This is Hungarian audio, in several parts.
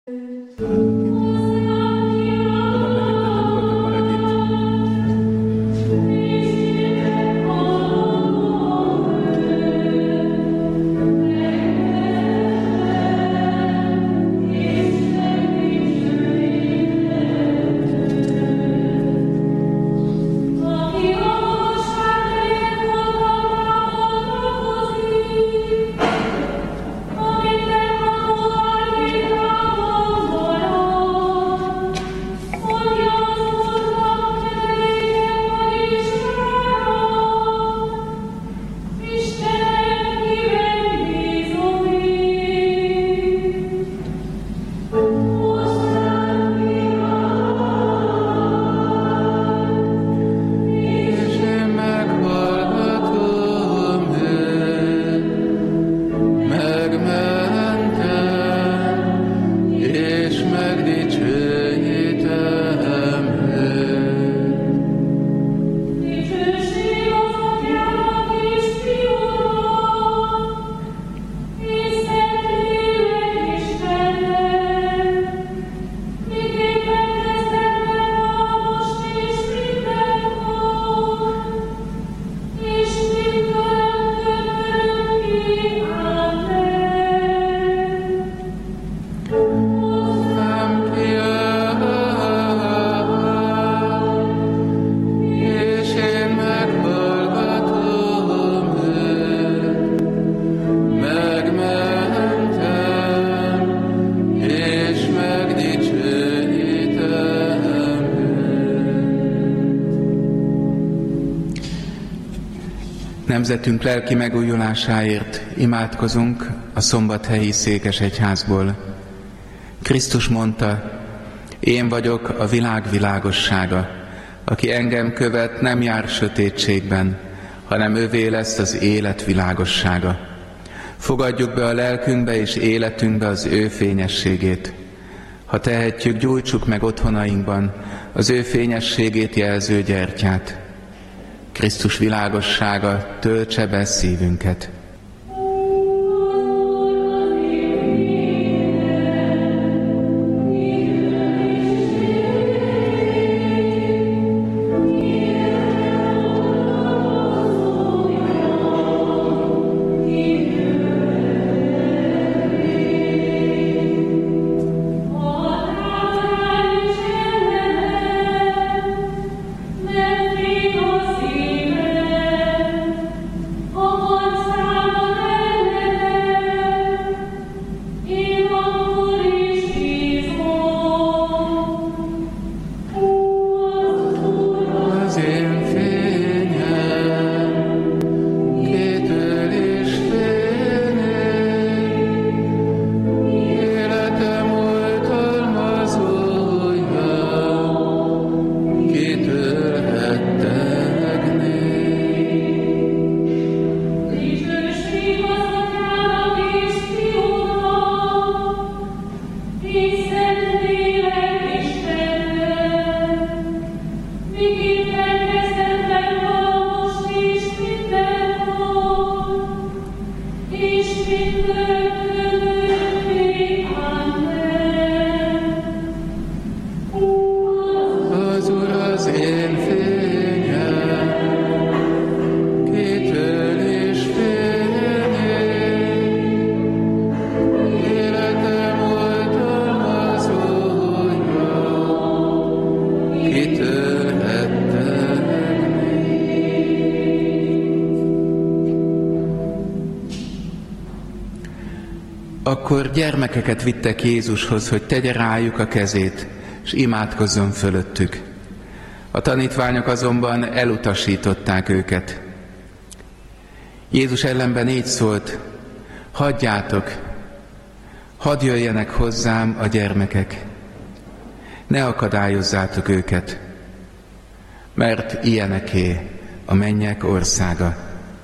Nemzetünk lelki megújulásáért imádkozunk a Szombathelyi Székesegyházból. Krisztus mondta, én vagyok a világ világossága, aki engem követ, nem jár sötétségben, hanem övé lesz az élet világossága. Fogadjuk be a lelkünkbe és életünkbe az ő fényességét. Ha tehetjük, gyújtsuk meg otthonainkban az ő fényességét jelző gyertyát. Krisztus világossága töltse be szívünket. Akkor gyermekeket vittek Jézushoz, hogy tegye rájuk a kezét, és imádkozzon fölöttük. A tanítványok azonban elutasították őket. Jézus ellenben így szólt, hagyjátok, hadd jöjjenek hozzám a gyermekek, ne akadályozzátok őket, mert ilyeneké a mennyek országa.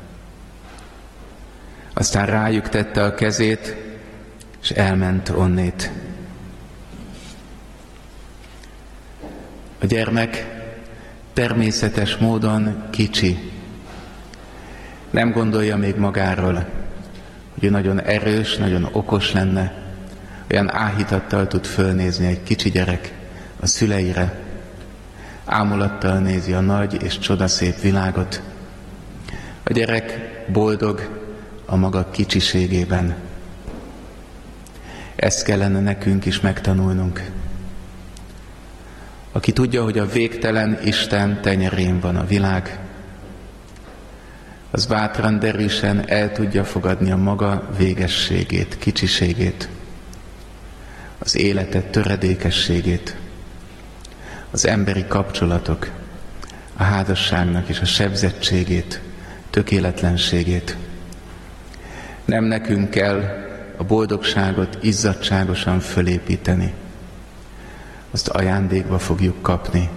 Aztán rájuk tette a kezét, és elment onnét. A gyermek természetes módon kicsi. Nem gondolja még magáról, hogy ő nagyon erős, nagyon okos lenne, olyan áhítattal tud fölnézni egy kicsi gyerek a szüleire, ámulattal nézi a nagy és csodaszép világot. A gyerek boldog a maga kicsiségében. Ezt kellene nekünk is megtanulnunk. Aki tudja, hogy a végtelen Isten tenyerén van a világ, az bátran, derűsen el tudja fogadni a maga végességét, kicsiségét, az életet töredékességét, az emberi kapcsolatok, a házasságnak és a sebzettségét, tökéletlenségét. Nem nekünk kell a boldogságot izzadságosan fölépíteni. Azt ajándékba fogjuk kapni.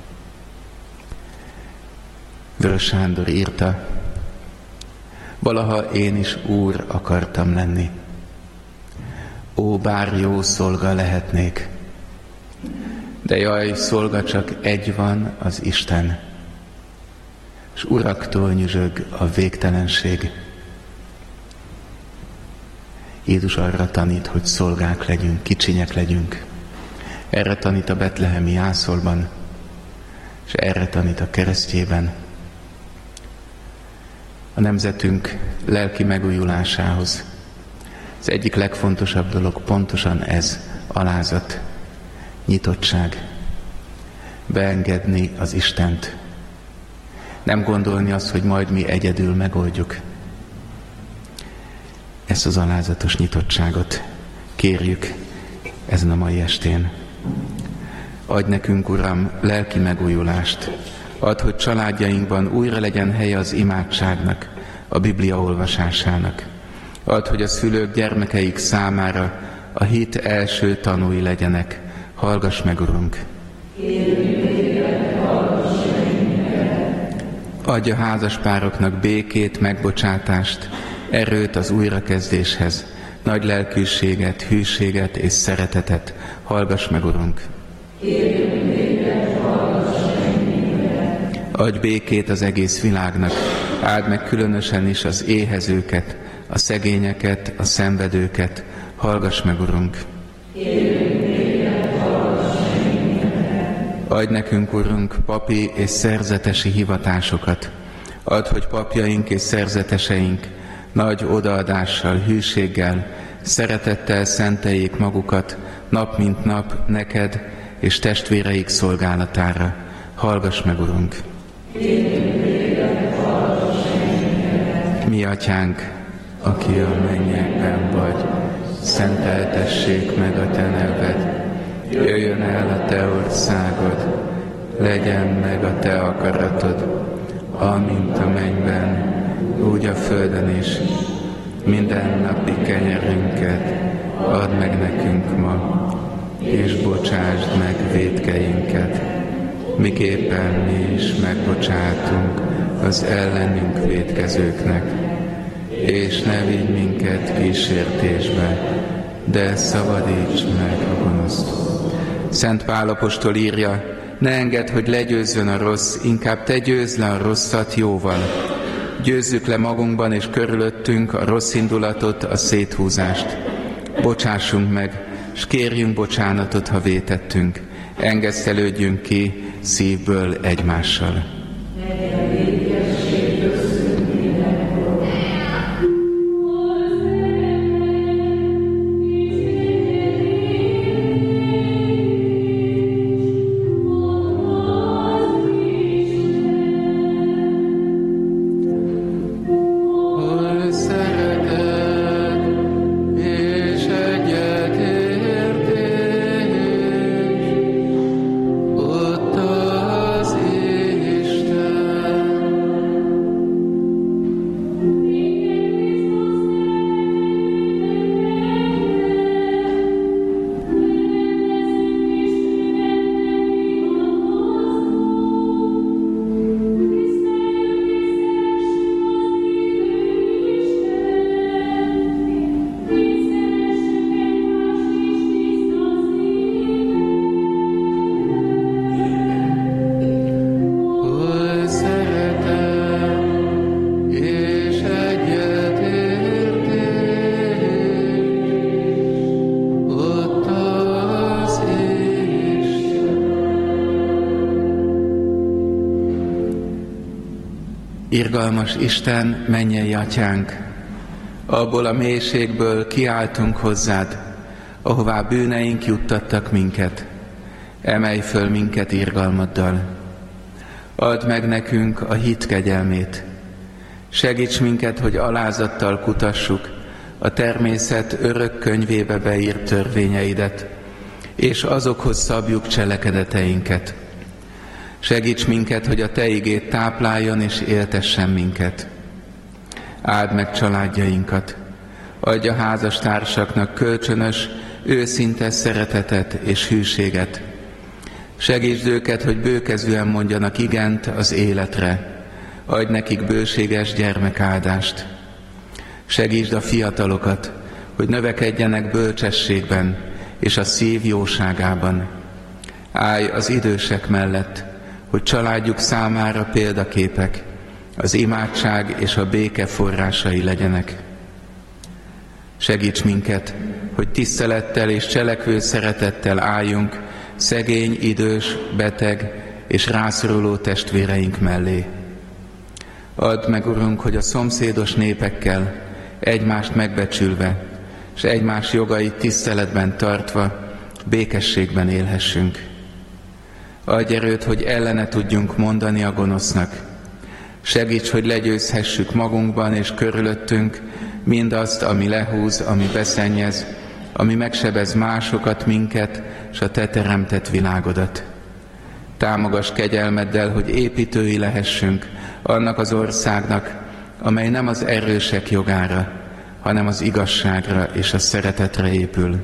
Vörös Sándor írta, valaha én is úr akartam lenni. Ó, bár jó szolga lehetnék, de jaj, szolga csak egy van, az Isten, s uraktól nyüzsög a végtelenség. Jézus arra tanít, hogy szolgák legyünk, kicsinyek legyünk. Erre tanít a betlehemi jászolban, és erre tanít a keresztjében. A nemzetünk lelki megújulásához az egyik legfontosabb dolog pontosan ez, alázat, nyitottság, beengedni az Istent. Nem gondolni azt, hogy majd mi egyedül megoldjuk. Ezt az alázatos nyitottságot kérjük ezen a mai estén. Adj nekünk, Uram, lelki megújulást. Add, hogy családjainkban újra legyen helye az imádságnak, a Biblia olvasásának. Add, hogy a szülők gyermekeik számára a hit első tanúi legyenek. Hallgass meg, Urunk! Adj a házaspároknak békét, megbocsátást, erőt az újrakezdéshez, nagy lelkűséget, hűséget és szeretetet. Hallgass meg, Urunk! Adj békét az egész világnak, áld meg különösen is az éhezőket, a szegényeket, a szenvedőket. Hallgass meg, Urunk! Adj nekünk, Urunk, papi és szerzetesi hivatásokat. Add, hogy papjaink és szerzeteseink nagy odaadással, hűséggel, szeretettel szenteljék magukat nap mint nap neked és testvéreik szolgálatára. Hallgass meg, Urunk! Mi Atyánk, aki a mennyekben vagy, szenteltessék meg a te neved. Jöjjön el a te országod, legyen meg a te akaratod, amint a mennyben, úgy a földön is. Minden napi kenyerünket add meg nekünk ma, és bocsásd meg vétkeinket, miképpen mi is megbocsátunk az ellenünk vétkezőknek. És ne vigy minket kísértésbe, de szabadíts meg a gonoszt. Szent Pál apostol írja, ne engedd, hogy legyőzzön a rossz, inkább te győzd le a rosszat jóval. Győzzük le magunkban és körülöttünk a rossz indulatot, a széthúzást. Bocsássunk meg, s kérjünk bocsánatot, ha vétettünk. Engesztelődjünk ki szívből egymással. Ott az Irgalmas Isten, mennyei Atyánk, abból a mélységből kiáltunk hozzád, ahová bűneink juttattak minket. Emelj föl minket irgalmaddal. Add meg nekünk a hit kegyelmét. Segíts minket, hogy alázattal kutassuk a természet örök könyvébe beírt törvényeidet, és azokhoz szabjuk cselekedeteinket. Segíts minket, hogy a Te igéd tápláljon és éltessen minket. Áld meg családjainkat, adj a házastársaknak kölcsönös, őszinte szeretetet és hűséget. Segítsd őket, hogy bőkezűen mondjanak igent az életre, adj nekik bőséges gyermekáldást. Segítsd a fiatalokat, hogy növekedjenek bölcsességben és a szív jóságában. Állj az idősek mellett, hogy családjuk számára példaképek, az imádság és a béke forrásai legyenek. Segíts minket, hogy tisztelettel és cselekvő szeretettel álljunk szegény, idős, beteg és rászoruló testvéreink mellé. Add meg, Urunk, hogy a szomszédos népekkel egymást megbecsülve, és egymás jogait tiszteletben tartva, békességben élhessünk. Adj erőt, hogy ellene tudjunk mondani a gonosznak. Segíts, hogy legyőzhessük magunkban és körülöttünk mindazt, ami lehúz, ami beszennyez, ami megsebez másokat, minket, és a Te teremtett világodat. Támogass kegyelmeddel, hogy építői lehessünk annak az országnak, amely nem az erősek jogára, hanem az igazságra és a szeretetre épül.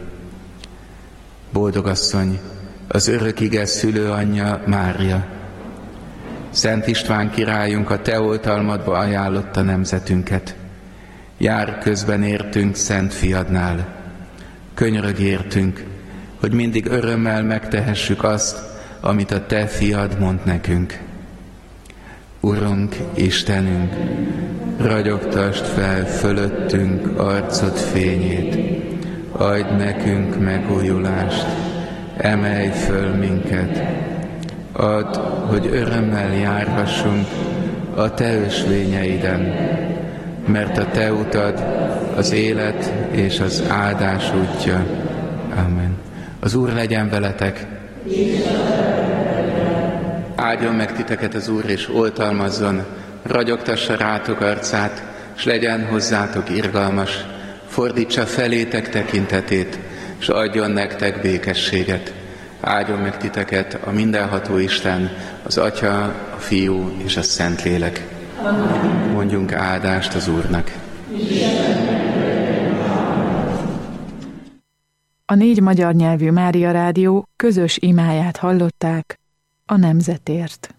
Boldog asszony, az örök ige szülőanyja Mária, Szent István királyunk a Te oltalmadba ajánlotta nemzetünket. Jár közben értünk Szent Fiadnál. Könyörög értünk, hogy mindig örömmel megtehessük azt, amit a Te Fiad mond nekünk. Urunk, Istenünk, ragyogtasd fel fölöttünk arcod fényét, adj nekünk megújulást, emelj föl minket, add, hogy örömmel járhassunk a Te ösvényeiden, mert a Te utad az élet és az áldás útja. Amen. Az Úr legyen veletek! Áldjon meg titeket az Úr, és oltalmazzon, ragyogtassa rátok arcát, s legyen hozzátok irgalmas, fordítsa felétek tekintetét, s adjon nektek békességet. Áldjon meg titeket a mindenható Isten, az Atya, a Fiú és a Szentlélek. Mondjunk áldást az Úrnak. A 4 magyar nyelvű Mária Rádió közös imáját hallották a nemzetért.